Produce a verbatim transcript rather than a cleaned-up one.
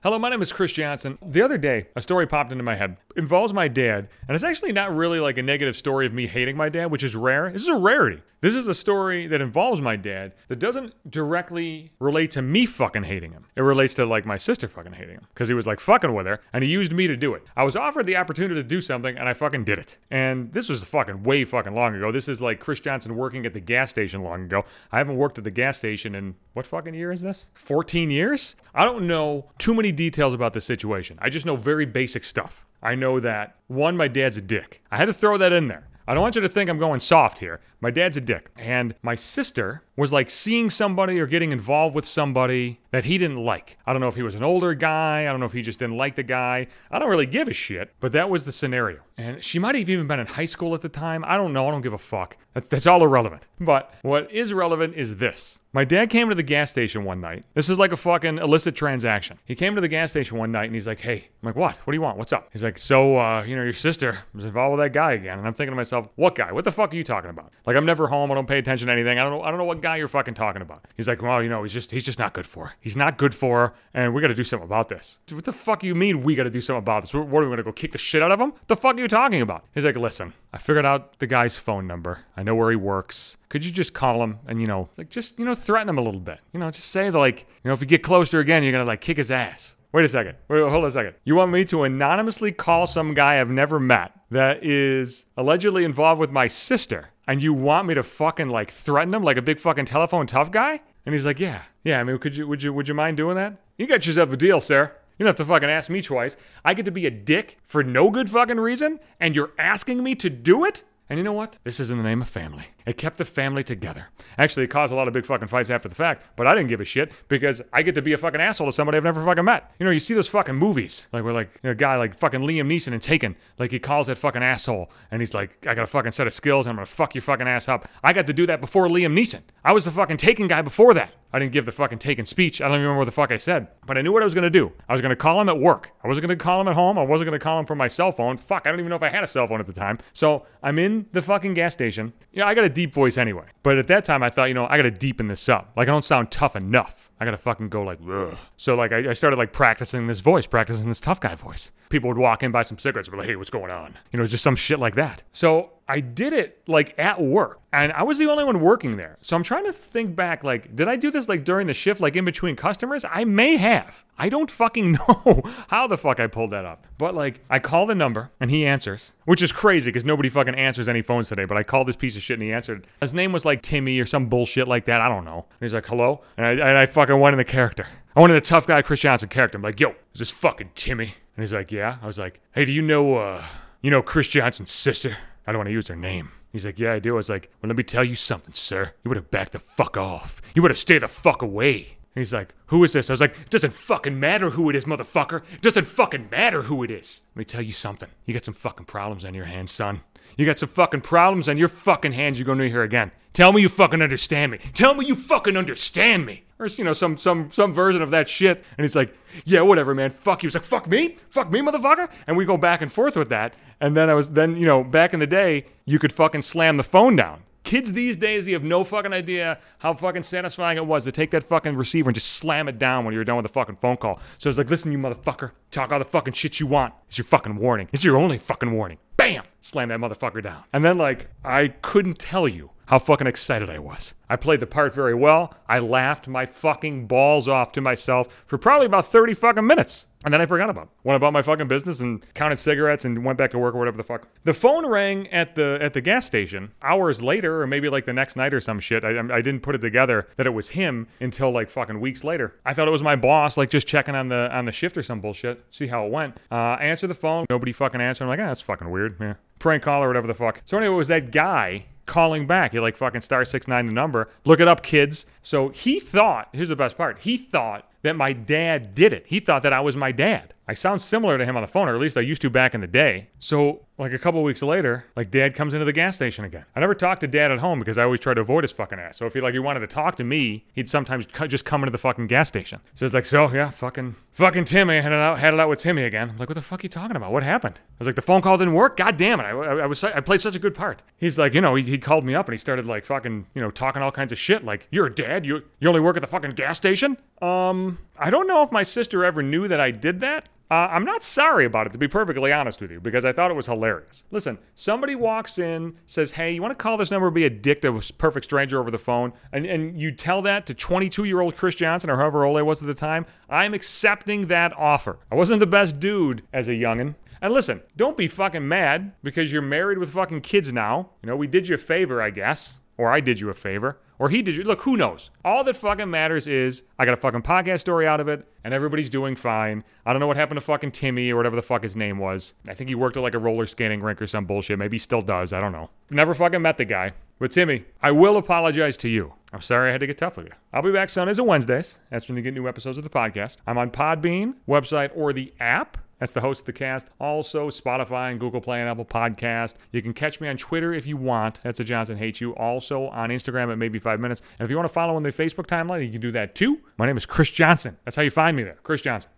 Hello, my name is Chris Johnson. The other day, a story popped into my head. It involves my dad, and it's actually not really like a negative story of me hating my dad, which is rare. This is a rarity. This is a story that involves my dad that doesn't directly relate to me fucking hating him. It relates to like my sister fucking hating him because he was like fucking with her and he used me to do it. I was offered the opportunity to do something and I fucking did it. And this was fucking way fucking long ago. This is like Chris Johnson working at the gas station long ago. I haven't worked at the gas station in what fucking year is this? fourteen years? I don't know too many details about the situation. I just know very basic stuff. I know that, one, my dad's a dick. I had to throw that in there. I don't want you to think I'm going soft here. My dad's a dick. And my sister was like seeing somebody or getting involved with somebody that he didn't like. I don't know if he was an older guy. I don't know if he just didn't like the guy. I don't really give a shit, but that was the scenario. And she might have even been in high school at the time. I don't know. I don't give a fuck. That's, that's all irrelevant. But what is relevant is this. My dad came to the gas station one night. This is like a fucking illicit transaction. He came to the gas station one night and he's like, hey, I'm like, what? What do you want? What's up? He's like, so, uh, you know, your sister was involved with that guy again. And I'm thinking to myself, what guy? What the fuck are you talking about? Like, I'm never home. I don't pay attention to anything. I don't know. I don't know what guy you're fucking talking about. He's like, well, you know, he's just, he's just not good for her. He's not good for her. And we got to do something about this. What the fuck do you mean we got to do something about this? What, what are we going to go kick the shit out of him? What the fuck are you talking about? He's like, listen, I figured out the guy's phone number. I know where he works. Could you just call him and, you know, like just, you know, threaten him a little bit? You know, just say that, like, you know, if you get closer again, you're going to, like, kick his ass. Wait a second. Wait, hold on a second. You want me to anonymously call some guy I've never met that is allegedly involved with my sister, and you want me to fucking, like, threaten him like a big fucking telephone tough guy? And he's like, yeah. Yeah, I mean, could you, would you, would you mind doing that? You got yourself a deal, sir. You don't have to fucking ask me twice. I get to be a dick for no good fucking reason, and you're asking me to do it? And you know what? This is in the name of family. It kept the family together. Actually, it caused a lot of big fucking fights after the fact, but I didn't give a shit because I get to be a fucking asshole to somebody I've never fucking met. You know, you see those fucking movies, like where like, you know, a guy like fucking Liam Neeson in Taken, like he calls that fucking asshole, and he's like, I got a fucking set of skills, and I'm gonna fuck your fucking ass up. I got to do that before Liam Neeson. I was the fucking Taken guy before that. I didn't give the fucking Taken speech. I don't even remember what the fuck I said, but I knew what I was gonna do. I was gonna call him at work. I wasn't gonna call him at home. I wasn't gonna call him from my cell phone. Fuck, I don't even know if I had a cell phone at the time. So I'm in the fucking gas station. Yeah, I got a deep voice anyway. But at that time, I thought, you know, I got to deepen this up. Like, I don't sound tough enough. I got to fucking go like, ugh. So, like, I, I started, like, practicing this voice, practicing this tough guy voice. People would walk in, buy some cigarettes, and be like, hey, what's going on? You know, just some shit like that. So I did it, like, at work. And I was the only one working there. So I'm trying to think back, like, did I do this, like, during the shift, like, in between customers? I may have. I don't fucking know how the fuck I pulled that up. But, like, I call the number, and he answers, which is crazy, because nobody fucking answers any phones today. But I called this piece of shit, and he answered. His name was, like, Timmy or some bullshit like that. I don't know. And he's like, hello? And I, and I fucking went in the character. I went in the tough guy Chris Johnson character. I'm like, yo, is this fucking Timmy? And he's like, yeah. I was like, hey, do you know, uh, you know Chris Johnson's sister? I don't want to use her name. He's like, yeah, I do. I was like, well, let me tell you something, sir. You would have backed the fuck off. You would have stayed the fuck away. And he's like, who is this? I was like, it doesn't fucking matter who it is, motherfucker. It doesn't fucking matter who it is. Let me tell you something. You got some fucking problems on your hands, son. You got some fucking problems on your fucking hands you're going to hear again. Tell me you fucking understand me. Tell me you fucking understand me. Or, you know, some some some version of that shit. And he's like, yeah, whatever, man. Fuck you. He's like, fuck me? Fuck me, motherfucker? And we go back and forth with that. And then I was, then, you know, back in the day, you could fucking slam the phone down. Kids these days, you have no fucking idea how fucking satisfying it was to take that fucking receiver and just slam it down when you were done with the fucking phone call. So it's like, listen, you motherfucker, talk all the fucking shit you want. It's your fucking warning. It's your only fucking warning. Bam! Slam that motherfucker down. And then, like, I couldn't tell you how fucking excited I was. I played the part very well. I laughed my fucking balls off to myself for probably about thirty fucking minutes. And then I forgot about it. Went about my fucking business and counted cigarettes and went back to work or whatever the fuck. The phone rang at the at the gas station hours later, or maybe like the next night or some shit. I, I didn't put it together that it was him until like fucking weeks later. I thought it was my boss, like just checking on the on the shift or some bullshit, see how it went. Uh, I answered the phone. Nobody fucking answered. I'm like, ah, that's fucking weird. Yeah. Prank call or whatever the fuck. So anyway, it was that guy calling back. You're like fucking star six nine the number. Look it up, kids. So he thought, here's the best part. He thought that my dad did it. He thought that I was my dad. I I sound similar to him on the phone, or at least I used to back in the day. So like a couple weeks later, like dad comes into the gas station again. I never talked to dad at home because I always tried to avoid his fucking ass. So if he like he wanted to talk to me, he'd sometimes just come into the fucking gas station. So it's like, so yeah, fucking fucking Timmy, had it out, had it out with Timmy again. I'm like, what the fuck are you talking about? What happened? I was like, the phone call didn't work. God damn it. I, I, I was I played such a good part. He's like, you know, he, he called me up and he started like fucking, you know, talking all kinds of shit. Like, you're a dad. You you only work at the fucking gas station. Um, I don't know if my sister ever knew that I did that. Uh, I'm not sorry about it, to be perfectly honest with you, because I thought it was hilarious. Listen, somebody walks in, says, hey, you want to call this number, be a dick to a perfect stranger over the phone, and, and you tell that to twenty-two-year-old Chris Johnson, or however old I was at the time, I'm accepting that offer. I wasn't the best dude as a youngin'. And listen, don't be fucking mad because you're married with fucking kids now. You know, we did you a favor, I guess. Or I did you a favor. Or he did you. Look, who knows? All that fucking matters is I got a fucking podcast story out of it, and everybody's doing fine. I don't know what happened to fucking Timmy or whatever the fuck his name was. I think he worked at like a roller skating rink or some bullshit. Maybe he still does. I don't know. Never fucking met the guy. But Timmy, I will apologize to you. I'm sorry I had to get tough with you. I'll be back Sundays and Wednesdays. That's when you get new episodes of the podcast. I'm on Podbean, website, or the app. That's the host of the cast. Also, Spotify and Google Play and Apple Podcast. You can catch me on Twitter if you want. That's a Johnson Hates You. Also on Instagram at Maybe Five Minutes. And if you want to follow on the Facebook timeline, you can do that too. My name is Chris Johnson. That's how you find me there. Chris Johnson.